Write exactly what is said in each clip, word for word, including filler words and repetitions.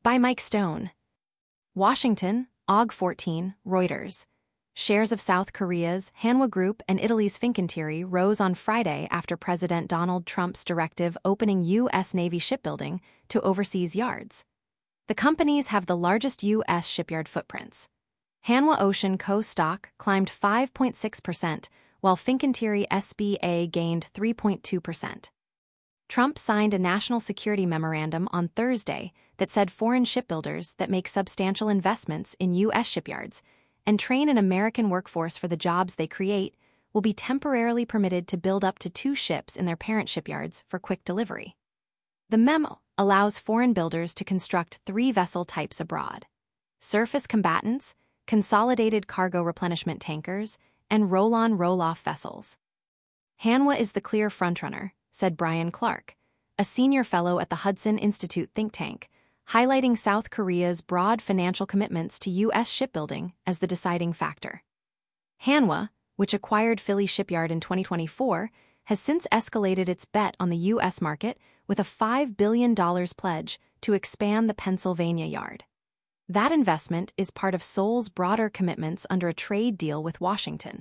By Mike Stone. Washington, August fourteenth, Reuters. Shares of South Korea's Hanwha Group and Italy's Fincantieri rose on Friday after President Donald Trump's directive opening U S Navy shipbuilding to overseas yards. The companies have the largest U S shipyard footprints. Hanwha Ocean Co. stock climbed five point six percent, while Fincantieri S B A gained three point two percent. Trump signed a national security memorandum on Thursday that said foreign shipbuilders that make substantial investments in U S shipyards and train an American workforce for the jobs they create will be temporarily permitted to build up to two ships in their parent shipyards for quick delivery. The memo allows foreign builders to construct three vessel types abroad: surface combatants, consolidated cargo replenishment tankers, and roll-on roll-off vessels. Hanwha is the clear frontrunner, said Brian Clark, a senior fellow at the Hudson Institute think tank, highlighting South Korea's broad financial commitments to U S shipbuilding as the deciding factor. Hanwha, which acquired Philly Shipyard in twenty twenty-four, has since escalated its bet on the U S market with a five billion dollars pledge to expand the Pennsylvania yard. That investment is part of Seoul's broader commitments under a trade deal with Washington.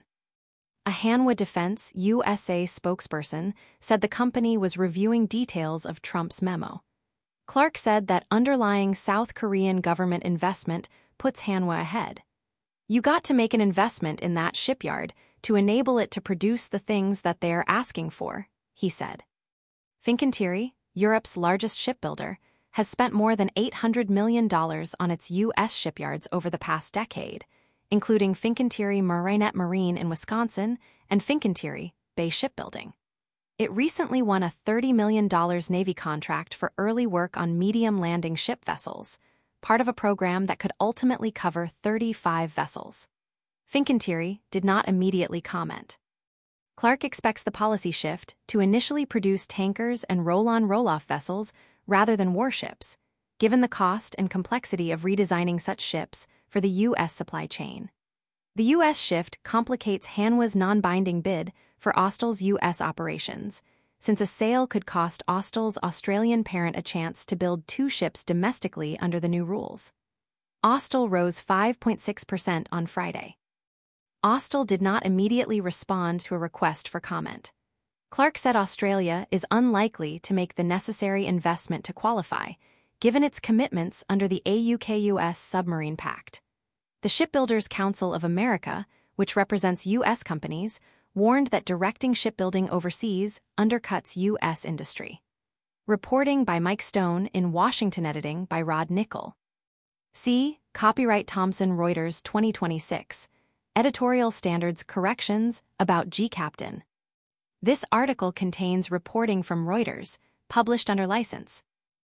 A Hanwha Defense U S A spokesperson said the company was reviewing details of Trump's memo. Clark said that underlying South Korean government investment puts Hanwha ahead. You got to make an investment in that shipyard to enable it to produce the things that they are asking for, he said. Fincantieri, Europe's largest shipbuilder, has spent more than eight hundred million dollars on its U S shipyards over the past decade, including Fincantieri Marinette Marine in Wisconsin and Fincantieri Bay Shipbuilding. It recently won a thirty million dollars Navy contract for early work on medium landing ship vessels, part of a program that could ultimately cover thirty-five vessels. Fincantieri did not immediately comment. Clark expects the policy shift to initially produce tankers and roll-on roll-off vessels rather than warships, given the cost and complexity of redesigning such ships for the U S supply chain. The U S shift complicates Hanwha's non-binding bid for Austal's U S operations, since a sale could cost Austal's Australian parent a chance to build two ships domestically under the new rules. Austal rose five point six percent on Friday. Austal did not immediately respond to a request for comment. Clark said Australia is unlikely to make the necessary investment to qualify, given its commitments under the AUKUS Submarine Pact. The Shipbuilders Council of America, which represents U S companies, warned that directing shipbuilding overseas undercuts U S industry. Reporting by Mike Stone in Washington, editing by Rod Nickel. See Copyright Thomson Reuters twenty twenty-six. Editorial Standards Corrections about G Captain. This article contains reporting from Reuters, published under license.